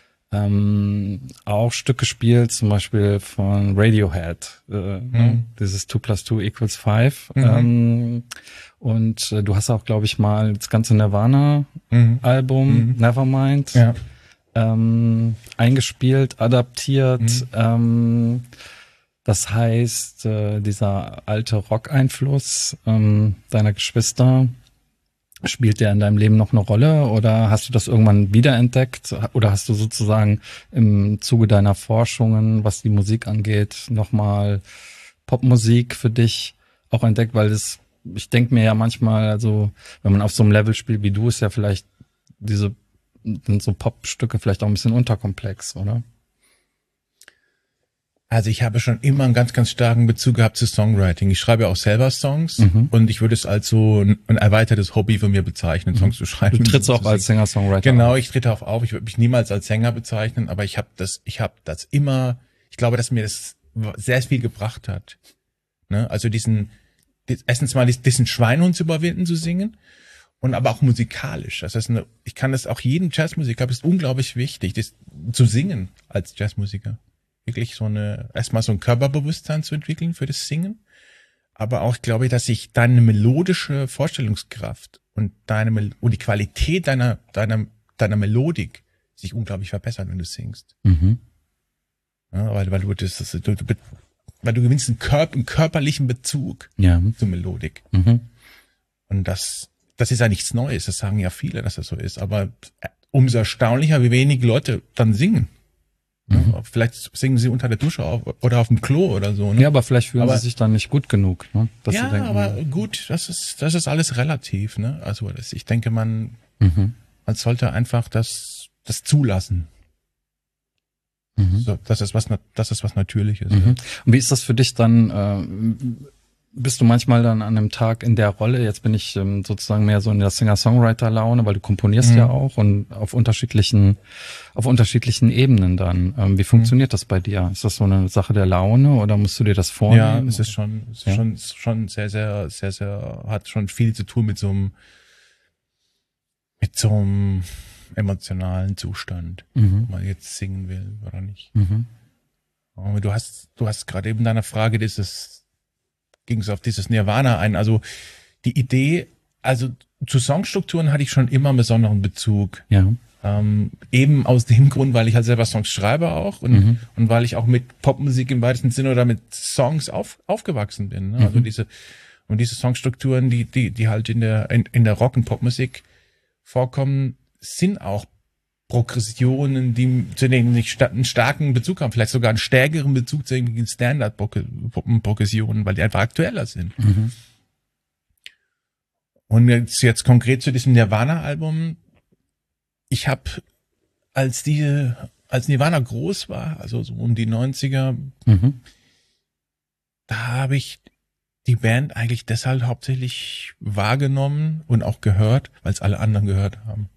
ähm, auch Stücke spielst, zum Beispiel von Radiohead, äh, ne? Dieses two plus two equals five. Mhm. Ähm, und äh, du hast auch, glaube ich, mal das ganze Nirvana-Album Mhm. Nevermind Ja. ähm, eingespielt, adaptiert. Mhm. Ähm, das heißt, äh, dieser alte Rock-Einfluss ähm, deiner Geschwister, spielt der in deinem Leben noch eine Rolle oder hast du das irgendwann wiederentdeckt oder hast du sozusagen im Zuge deiner Forschungen, was die Musik angeht, nochmal Popmusik für dich auch entdeckt? Weil das, ich denke mir ja manchmal, also wenn man auf so einem Level spielt wie du, ist ja vielleicht diese sind so Popstücke vielleicht auch ein bisschen unterkomplex, oder? Also ich habe schon immer einen ganz, ganz starken Bezug gehabt zu Songwriting. Ich schreibe auch selber Songs Mhm. und ich würde es als so ein, ein erweitertes Hobby von mir bezeichnen, Songs zu schreiben. Du trittst auch zu als singen. Singer-Songwriter Genau, auf. ich trete auch auf. Ich würde mich niemals als Sänger bezeichnen, aber ich habe das, ich habe das immer, ich glaube, dass mir das sehr viel gebracht hat. Ne? Also diesen, erstens mal diesen Schweinhund zu überwinden, zu singen. Und aber auch musikalisch. Das heißt, eine, ich kann das auch jedem Jazzmusiker, aber es ist unglaublich wichtig, das zu singen als Jazzmusiker. Wirklich so eine, erstmal so ein Körperbewusstsein zu entwickeln für das Singen. Aber auch, glaube ich, dass sich deine melodische Vorstellungskraft und deine, Mel- und die Qualität deiner, deiner deiner Melodik sich unglaublich verbessert, wenn du singst. Mhm. Ja, weil, weil du, das, das, du, du, weil du gewinnst einen, Körper, einen körperlichen Bezug Ja. zur Melodik. Mhm. Und das, das ist ja nichts Neues. Das sagen ja viele, dass das so ist. Aber umso erstaunlicher, wie wenig Leute dann singen. Mhm. Ja, vielleicht singen sie unter der Dusche auf, oder auf dem Klo oder so. Ne? Ja, aber vielleicht fühlen aber, sie sich dann nicht gut genug, ne? Dass ja, sie denken, aber gut, das ist, das ist alles relativ. Ne? Also das, ich denke, man, mhm. man sollte einfach das, das zulassen. Mhm. So, das ist was, das ist was Natürliches. Mhm. Ja. Und wie ist das für dich dann? Äh, bist du manchmal dann an einem Tag in der Rolle? Jetzt bin ich ähm, sozusagen mehr so in der Singer-Songwriter-Laune, weil du komponierst Mhm. ja auch und auf unterschiedlichen, auf unterschiedlichen Ebenen dann. Ähm, wie funktioniert mhm. das bei dir? Ist das so eine Sache der Laune oder musst du dir das vornehmen? Ja, es ist schon, es ist Ja. schon, schon sehr, sehr, sehr, sehr, hat schon viel zu tun mit so einem, mit so einem emotionalen Zustand, Mhm. ob man jetzt singen will oder nicht. Mhm. Aber du hast, du hast gerade eben in deiner Frage dieses, ging es auf dieses Nirvana ein. Also die Idee, also zu Songstrukturen hatte ich schon immer einen besonderen Bezug. Ja. Ähm, eben aus dem Grund, weil ich halt selber Songs schreibe auch und, Mhm. und weil ich auch mit Popmusik im weitesten Sinne oder mit Songs auf, aufgewachsen bin. Ne? Also Mhm. diese, und diese Songstrukturen, die, die, die halt in der, in, in der Rock- und Popmusik vorkommen, sind auch Progressionen, die zu denen ich sta- einen starken Bezug haben, vielleicht sogar einen stärkeren Bezug zu irgendwelchen Standard-Progressionen, weil die einfach aktueller sind. Mhm. Und jetzt, jetzt konkret zu diesem Nirvana-Album, ich habe, als die, als Nirvana groß war, also so um die neunziger, Mhm. da habe ich die Band eigentlich deshalb hauptsächlich wahrgenommen und auch gehört, weil es alle anderen gehört haben.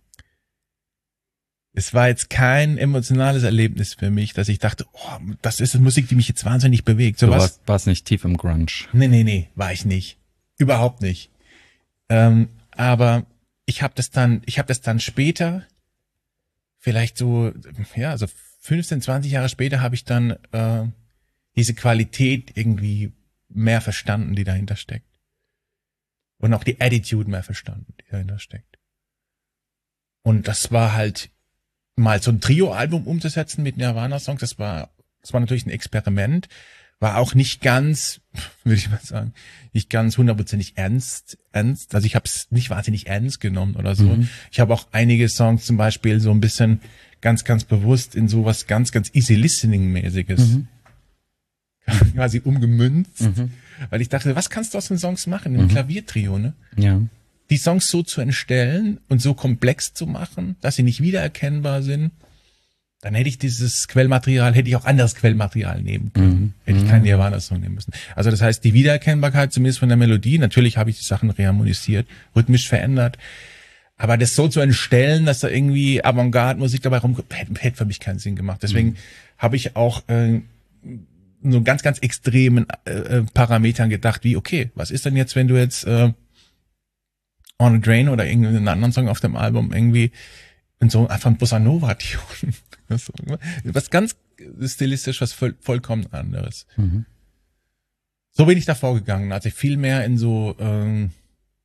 Es war jetzt kein emotionales Erlebnis für mich, dass ich dachte, oh, das ist Musik, die mich jetzt wahnsinnig bewegt. So Du was. warst, warst nicht tief im Grunge. Nee, nee, nee, war ich nicht. Überhaupt nicht. Ähm, aber ich habe das dann, ich habe das dann später, vielleicht so, ja, also fünfzehn, zwanzig Jahre später habe ich dann äh, diese Qualität irgendwie mehr verstanden, die dahinter steckt. Und auch die Attitude mehr verstanden, die dahinter steckt. Und das war halt mal so ein Trio-Album umzusetzen mit Nirvana-Songs, das war, das war natürlich ein Experiment, war auch nicht ganz, würde ich mal sagen, nicht ganz hundertprozentig ernst, ernst. Also ich habe es nicht wahnsinnig ernst genommen oder so. Mhm. Ich habe auch einige Songs zum Beispiel so ein bisschen ganz, ganz bewusst in sowas ganz, ganz easy listening-mäßiges Mhm. quasi umgemünzt, Mhm. weil ich dachte, was kannst du aus den Songs machen? Ein Mhm. Klaviertrio, ne? Ja. Die Songs so zu entstellen und so komplex zu machen, dass sie nicht wiedererkennbar sind, dann hätte ich dieses Quellmaterial, hätte ich auch anderes Quellmaterial nehmen können. Mhm. Hätte ich Mhm. keinen Nirvana-Song nehmen müssen. Also das heißt, die Wiedererkennbarkeit zumindest von der Melodie, natürlich habe ich die Sachen reharmonisiert, rhythmisch verändert, aber das so zu entstellen, dass da irgendwie Avantgarde-Musik dabei rumkommt, hätte, hätte für mich keinen Sinn gemacht. Deswegen Mhm. habe ich auch äh, so ganz, ganz extremen äh, Parametern gedacht, wie, okay, was ist denn jetzt, wenn du jetzt äh, On a Drain oder irgendeinen anderen Song auf dem Album irgendwie in so einfach ein Bossa Nova-Tune. Was ganz stilistisch, was voll, vollkommen anderes. Mhm. So bin ich da vorgegangen, also viel mehr in so ähm,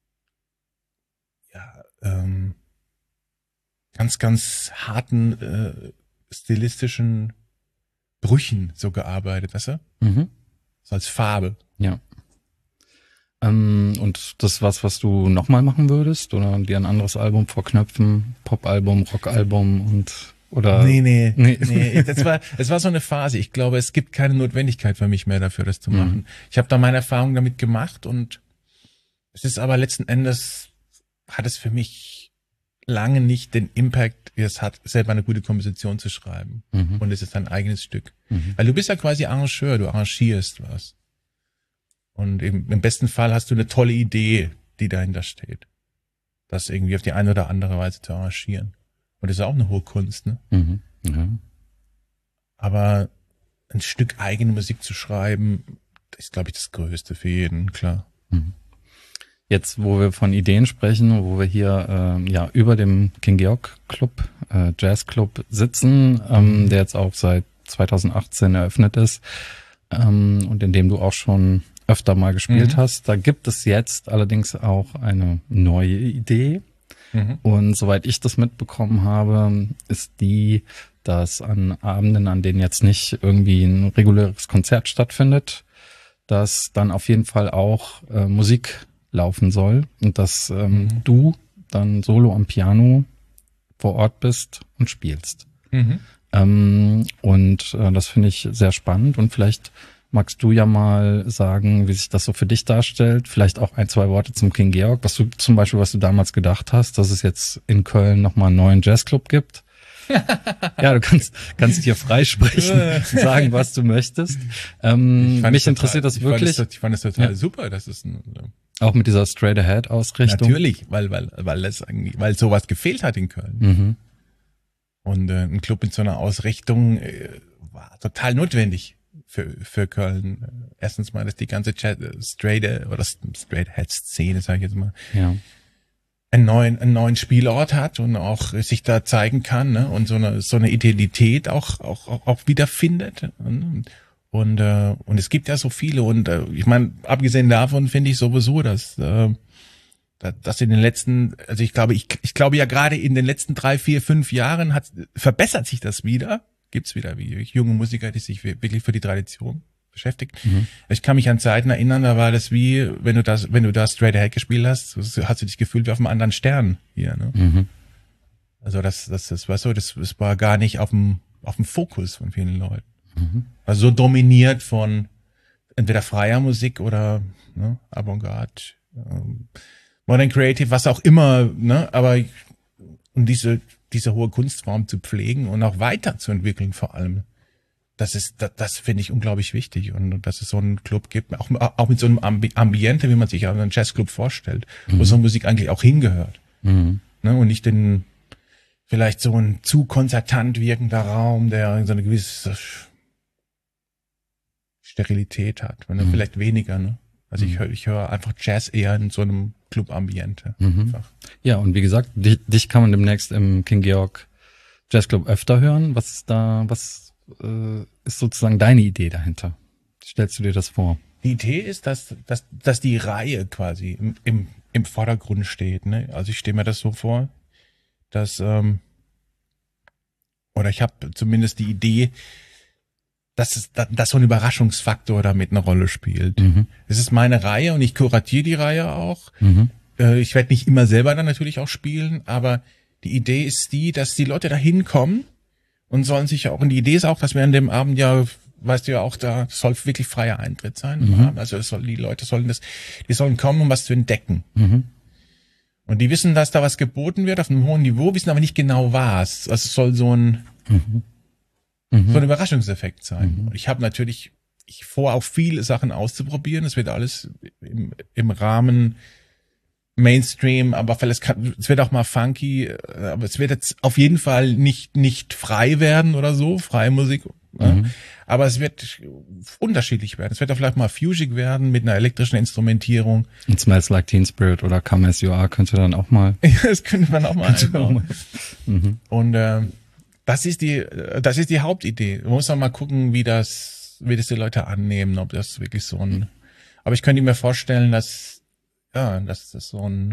ja, ähm, ganz, ganz harten äh, stilistischen Brüchen so gearbeitet, weißt du? Mhm. So als Farbe. Ja. Ähm, und das ist was, was du nochmal machen würdest? Oder dir ein anderes Album vorknöpfen? Pop-Album, Rock-Album und oder? Nee, nee, Nee. nee. Das war, es war so eine Phase. Ich glaube, es gibt keine Notwendigkeit für mich mehr dafür, das zu machen. Mhm. Ich habe da meine Erfahrungen damit gemacht und es ist aber letzten Endes, hat es für mich lange nicht den Impact, wie es hat, selber eine gute Komposition zu schreiben. Mhm. Und es ist ein eigenes Stück. Mhm. Weil du bist ja quasi Arrangeur, du arrangierst was. Und im, im besten Fall hast du eine tolle Idee, die dahinter steht. Das irgendwie auf die eine oder andere Weise zu arrangieren. Und das ist auch eine hohe Kunst, ne? Mhm. Ja. Aber ein Stück eigene Musik zu schreiben, ist, glaube ich, das Größte für jeden, klar. Mhm. Jetzt, wo wir von Ideen sprechen, wo wir hier ähm, ja über dem King Georg Club, äh, Jazz Club sitzen, ähm, der jetzt auch seit zweitausendachtzehn eröffnet ist ähm, und in dem du auch schon öfter mal gespielt Mhm. hast, da gibt es jetzt allerdings auch eine neue Idee. Mhm. Und soweit ich das mitbekommen habe, ist die, dass an Abenden, an denen jetzt nicht irgendwie ein reguläres Konzert stattfindet, dass dann auf jeden Fall auch äh, Musik laufen soll und dass ähm, mhm. du dann solo am Piano vor Ort bist und spielst. Mhm. Ähm, und äh, das finde ich sehr spannend und vielleicht magst du ja mal sagen, wie sich das so für dich darstellt, vielleicht auch ein, zwei Worte zum King Georg, was du zum Beispiel, was du damals gedacht hast, dass es jetzt in Köln nochmal einen neuen Jazzclub gibt. Ja, du kannst kannst hier freisprechen, sagen, was du möchtest. Ähm, mich total, interessiert das wirklich. Fand das, ich fand es total ja. super, das ist ein, auch mit dieser Straight Ahead Ausrichtung. Natürlich, weil weil weil es weil sowas gefehlt hat in Köln. Mhm. Und äh, ein Club mit so einer Ausrichtung äh, war total notwendig für für Köln. Erstens mal, dass die ganze Chat, Straight oder Straight Ahead Szene, sage ich jetzt mal. Ja. einen neuen einen neuen Spielort hat und auch sich da zeigen kann, ne, und so eine so eine Identität auch auch auch, auch wiederfindet. Und äh, und es gibt ja so viele und äh, ich meine, abgesehen davon finde ich sowieso, dass äh, dass in den letzten, also ich glaube, ich ich glaube ja gerade in den letzten drei, vier, fünf Jahren hat verbessert sich das wieder. Gibt's wieder wie junge Musiker, die sich wirklich für die Tradition beschäftigt. Mhm. Ich kann mich an Zeiten erinnern, da war das wie, wenn du das, wenn du da Straight Ahead gespielt hast, hast du dich gefühlt wie auf einem anderen Stern hier, ne? Mhm. Also das, das, das war so, das, das war gar nicht auf dem, auf dem Fokus von vielen Leuten. Mhm. Also so dominiert von entweder freier Musik oder, ne, Avantgarde, ähm, Modern Creative, was auch immer, ne, aber, und diese, diese hohe Kunstform zu pflegen und auch weiterzuentwickeln vor allem. Das ist, das, das finde ich unglaublich wichtig und dass es so einen Club gibt, auch, auch mit so einem Ambi- Ambiente, wie man sich einen Jazzclub vorstellt, mhm. wo so Musik eigentlich auch hingehört. Mhm. Ne, und nicht in vielleicht so ein zu konzertant wirkender Raum, der so eine gewisse Sterilität hat. Ne, mhm. Vielleicht weniger, ne? Also mhm. ich höre ich höre einfach Jazz eher in so einem Club-Ambiente. Mhm. Ja, und wie gesagt, dich, dich kann man demnächst im King Georg Jazzclub öfter hören. Was ist da, was ist sozusagen deine Idee dahinter? Stellst du dir das vor? Die Idee ist, dass, dass, dass die Reihe quasi im, im, im Vordergrund steht, ne? Also ich stelle mir das so vor, dass, ähm, oder ich habe zumindest die Idee, dass, es, dass so ein Überraschungsfaktor damit eine Rolle spielt. Mhm. Es ist meine Reihe und ich kuratiere die Reihe auch. Mhm. Äh, ich werde nicht immer selber dann natürlich auch spielen, aber die Idee ist die, dass die Leute da hinkommen und sollen sich auch, und die Idee ist auch, dass wir an dem Abend ja, weißt du ja auch, da soll wirklich freier Eintritt sein. Mhm. Also es soll, die Leute sollen das, die sollen kommen, um was zu entdecken. Mhm. Und die wissen, dass da was geboten wird auf einem hohen Niveau, wissen aber nicht genau was. Also es soll so ein, mhm. so ein Überraschungseffekt sein. Mhm. Und ich habe natürlich, ich vor auch viele Sachen auszuprobieren. Es wird alles im, im Rahmen Mainstream, aber vielleicht kann, es wird auch mal funky, aber es wird jetzt auf jeden Fall nicht nicht frei werden oder so, freie Musik, mhm. ja. Aber es wird unterschiedlich werden. Es wird auch vielleicht mal fusic werden mit einer elektrischen Instrumentierung. Und Smells Like Teen Spirit oder Come As You Are könnte dann auch mal. Ja, das könnte man auch mal. Auch mal. Mhm. Und äh, das ist die, das ist die Hauptidee. Man muss auch mal gucken, wie das, wie das die Leute annehmen, ob das wirklich so ein. Aber ich könnte mir vorstellen, dass ja, dass das so ein,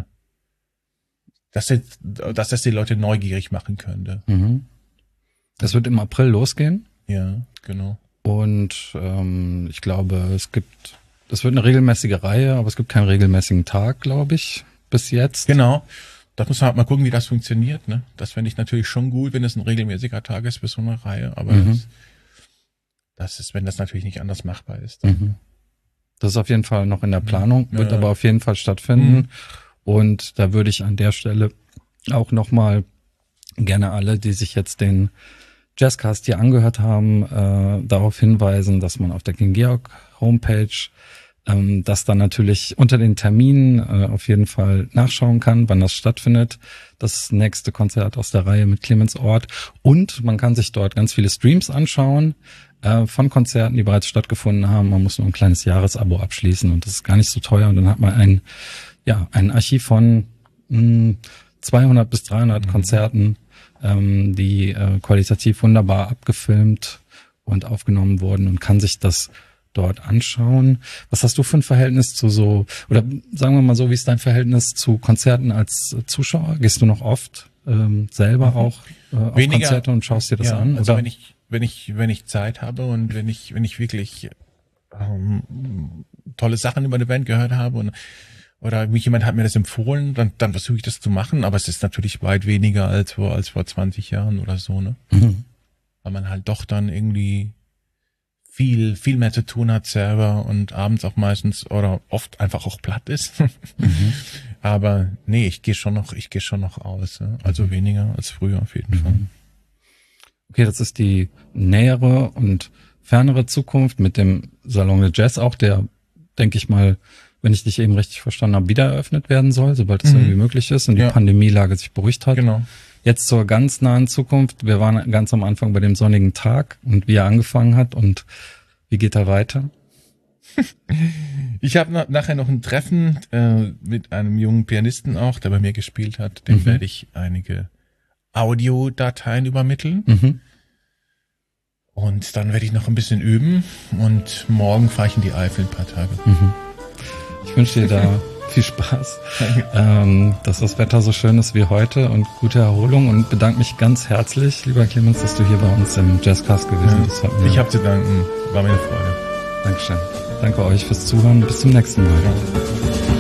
dass das, dass das die Leute neugierig machen könnte. Mhm. Das wird im April losgehen. Ja, genau. Und ähm, ich glaube, es gibt, das wird eine regelmäßige Reihe, aber es gibt keinen regelmäßigen Tag, glaube ich, bis jetzt. Genau. Da muss man halt mal gucken, wie das funktioniert. Ne? Das fände ich natürlich schon gut, wenn es ein regelmäßiger Tag ist für so eine Reihe. Aber mhm. das, das ist, wenn das natürlich nicht anders machbar ist. Dann mhm. Das ist auf jeden Fall noch in der Planung, wird ja. aber auf jeden Fall stattfinden. Mhm. Und da würde ich an der Stelle auch nochmal gerne alle, die sich jetzt den Jazzcast hier angehört haben, äh, darauf hinweisen, dass man auf der King Georg Homepage ähm, das dann natürlich unter den Terminen äh, auf jeden Fall nachschauen kann, wann das stattfindet. Das nächste Konzert aus der Reihe mit Clemens Ort. Und man kann sich dort ganz viele Streams anschauen von Konzerten, die bereits stattgefunden haben. Man muss nur ein kleines Jahresabo abschließen und das ist gar nicht so teuer. Und dann hat man ein, ja, ein Archiv von mh, zweihundert bis dreihundert mhm. Konzerten, ähm, die äh, qualitativ wunderbar abgefilmt und aufgenommen wurden und kann sich das dort anschauen. Was hast du für ein Verhältnis zu so, oder sagen wir mal so, wie ist dein Verhältnis zu Konzerten als Zuschauer? Gehst du noch oft ähm, selber mhm. auch äh, auf Weniger, Konzerte und schaust dir das ja, an? Also oder? wenn ich, wenn ich, wenn ich Zeit habe und wenn ich, wenn ich wirklich ähm, tolle Sachen über eine Band gehört habe und oder mich jemand hat mir das empfohlen, dann, dann versuche ich das zu machen, aber es ist natürlich weit weniger als vor, als vor zwanzig Jahren oder so, ne? Mhm. Weil man halt doch dann irgendwie viel, viel mehr zu tun hat selber und abends auch meistens oder oft einfach auch platt ist. Mhm. Aber nee, ich gehe schon noch, ich gehe schon noch aus, ja? Also weniger als früher auf jeden mhm. Fall. Okay, das ist die nähere und fernere Zukunft mit dem Salon de Jazz auch, der, denke ich mal, wenn ich dich eben richtig verstanden habe, wieder eröffnet werden soll, sobald es mhm. irgendwie möglich ist und die ja. Pandemielage sich beruhigt hat. Genau. Jetzt zur ganz nahen Zukunft. Wir waren ganz am Anfang bei dem sonnigen Tag und wie er angefangen hat und wie geht er weiter? Ich habe na- nachher noch ein Treffen äh, mit einem jungen Pianisten auch, der bei mir gespielt hat. Dem mhm. werde ich einige Audiodateien übermitteln. Mhm. Und dann werde ich noch ein bisschen üben und morgen fahre ich in die Eifel ein paar Tage. Mhm. Ich wünsche dir da viel Spaß, ähm, dass das Wetter so schön ist wie heute und gute Erholung und bedanke mich ganz herzlich, lieber Clemens, dass du hier bei uns im Jazzcast gewesen bist. Ja, ich habe zu danken, war mir eine Freude. Dankeschön. Danke euch fürs Zuhören. Bis zum nächsten Mal. Ja.